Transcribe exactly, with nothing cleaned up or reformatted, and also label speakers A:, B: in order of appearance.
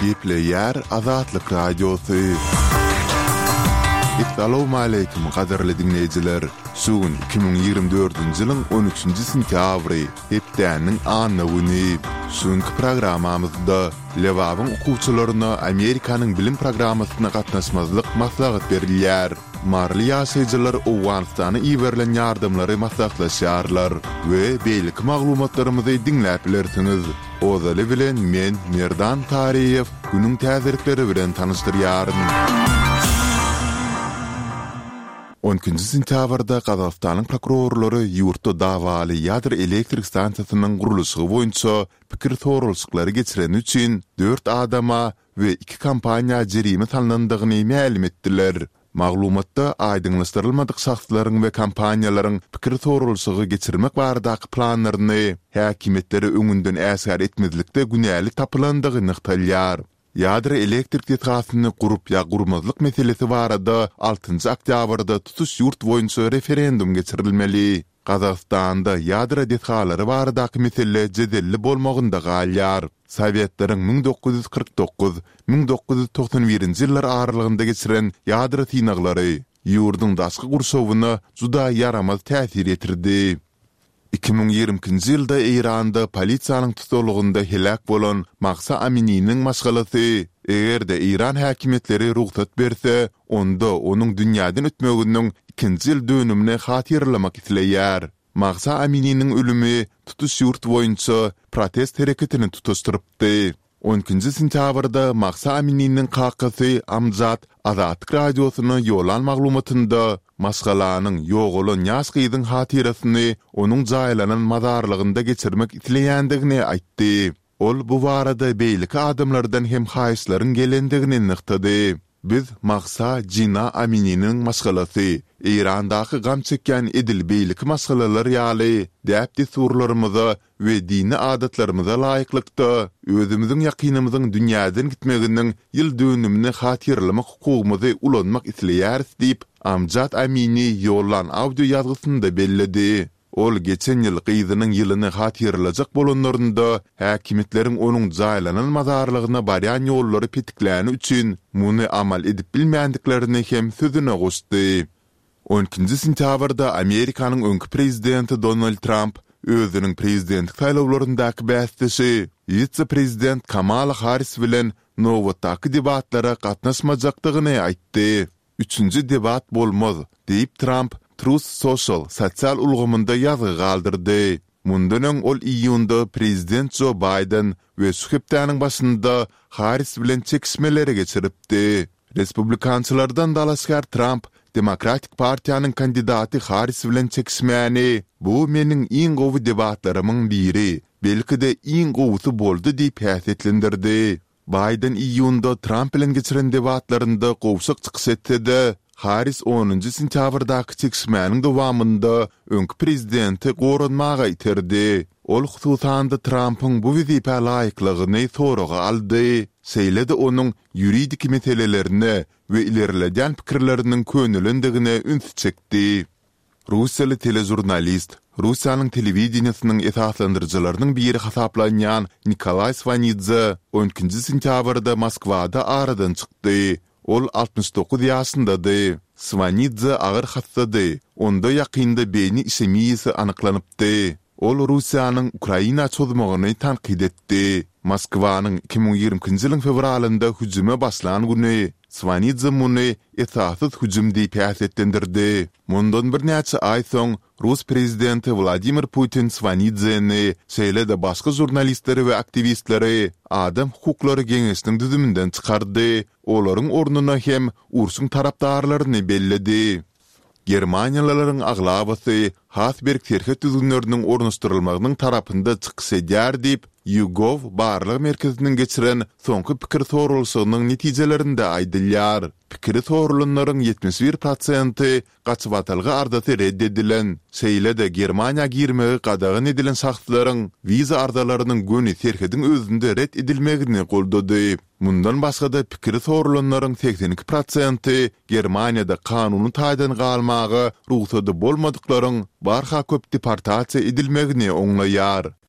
A: Gepleyer Azatlyk Radiosu. Assalamu alaykum gaderli dinleyijiler. Sugun iki bin ýygrimi dördünji ýylyň on üçünji sentýabry, hepdäniň anny güni. Sugunky programmamyzda Lewabyň okuwçylaryna Amerikanyň bilim programmasyna gatnaşmazlyk maslahat berilýär. Marly ýaşaýjylar Owganystana iýerilen ýardymlary maslahatlaşýarlar we beýlik maglumatlarymyzy dinläp bilersiňiz. Ozaly bilen men Merdan Tariýew günüň täzirikleri bilen tanyşdyrýaryn. on üçünji sentýabrda Gazagystanyň prokurorlary ýurtda dawaly ýadyr elektrik stansiýasynyň guruluşy boýunça pikir sorulşyklary geçiren üçin dört adama we iki kompaniýa jerime salynandygyny ma'lum etdiler. Maglumatda aýdyňlaşdyrylmadyk şahslaryň we kompaniýalaryň pikir sorulşygy geçirmek baradaky planlaryny häkimetleri öňünden äsgär etmezlikde günäli tapylandygy nykdalýar. Ýadyr elektrik tetgasyny gurup ýa gurmazlyk meselesi barada altynjy oktýabrda tutuş ýurt boýunça referendum geçirilmeli. Gazagystanda ýadyr tetgalary baradaky mesele jedelli bolmagynda galýar. Sowetlaryň ming dokuz ýüz kırk dokuz - ming dokuz ýüz toksan birinji ýyllar aralygynda geçiren ýadyr synaglary ýurdun daşky gurşowyna juda yaramaz täsir etirdi. iki bin ýygrimiňji ýylda Iranda polisiýanyň tutulugynda helak bolan Mahsa Amini'niň maşgalasy, egerde İran häkimetleri ruhsat berse, onda onuň dünýäden ötmeginiň ikinji ýyl dönümine hatyrlamak isleýär. Mahsa Amini'niň ölümi tutuş ýurt boýunça protest hereketini tutuşdyrypdy. on üçünji sentýabrda Mahsa Amini'niň kakasy Amjad Azatlyk radiosyna ýolan maglumatynda maşgalanyň ýogulan ýaş gyzyň hatyrasyny onuň jaýlanan mazarlygynda geçirmek isleýändigini aýtdy. Ol bu barada beýlik adamlardan hem haýyşlaryň gelendigini nykdy. Biz Mahsa Jina Amini'niň maşgalasy, Irandaky gam çekýän edil beýlik maşgalalar ýaly däpdi surlarymyza we dini adatlarymyza laýyklykda özümiziň ýakynymyzyň dünýäden gitmeginiň ýyl dönümini hatyrlamak hukugymyzy ulanmak isleýäris diýip Amjad Amini ýollan audio ýazgysynda bellidi. Ol geçen ýyl gyzynyň ýylyny hatyrlajak bolanlarynda häkimetleriň onuň jaýlanan mazarlygyna barýan ýollary petikläni üçin muny amal edip bilmänliklerini hem sözüne goşdy. on üçünji sentýabrda Amerikanyň öňkü prezidenti Donald Trump özüniň prezidentlik saýlawlaryndaky bäsdişi vice-prezident Kamala Harris bilen nowatdaky debatlara gatnaşmajakdygyny aýtdy. Üçünji debat bolmaz diýip Trump Truth Social sosial ulgamynda ýazgy galdyrdy. Mundan öň ol iýunda prezident Joe Biden we suhepdäniň başynda Harris bilen çekişmeleri geçiripdi. Respublikançylardan dalaşgar Trump Demokratik Partiýanyň kandidaty Harris bilen çekişmäni bu meniň iň gowy debatlarymyň biri, belki-de iň gowusy boldy diýip häsiýetlendirdi. Biden iýunda Trump bilen geçiren debatlarynda gowşak çykyş etdi. Harris onunji sentýabrdaky çekişmäniň dowamynda öňkü prezidenti goranmaga iterdi. Ol hususanda Trumpyň bu wizipa laýyklygyny soraga aldy. Seýledi onuň ýuridik meselelerini we ilerledýän pikirleriniň könülendigine üns çekdi. Russiýaly telejurnalist, Russiýanyň telewizionynyň esaslandyrjylarynyň biri hasaplanýan Nikolay Svanidze on üçünji sentýabrda Moskwada aradan çykdy. Ol altmış dokuz ýaşyndady. Svanidze agyr hastady. Onda ýakynda beyni işemiyesi anyklanypdy. Ol Russiýanyň Ukraina çözmegini tanqid etdi. Moskwanyň iki bin ýygrimiňji ýylyň fevralynda hüjüme başlan güni Svanidze muny esasyz hüjüm diýip häsiýetlendirdi. Mundan bir näçe aý soň Rus prezidenti Vladimir Putin Svanidzeni şeýle-de başga jurnalistleri we aktivistleri adam hukuklary geňeşiniň düzümünden çykardy. Olaryň ornuna hem ursun tarapdarlaryny belledi. Germaniýalylaryň aglabasy Hasberg terhet düzgünleriniň ornaşdyrylmagynyň tarapynda çykyş edýär diýip YouGov barlyk merkeziniň geçiren soňky pikir sorulşygynyň netijelerinde aýdylýar. Pikir sorulanlaryň ýetmiş bir prosenti gaçybatylgy ardasy reddedilen, şeýle-de Germaniýa girmegi gadagyn edilen şahslaryň wiza ardalarynyň göni terhediň özünde red edilmegini goldady. Mundan başga-da pikir sorulanlaryň seksen iki prosenti Germaniýada kanuny taýdan galmagy ruhsady bolmadyklaryň barha köp deportasiýa edilmegini oňlaýar.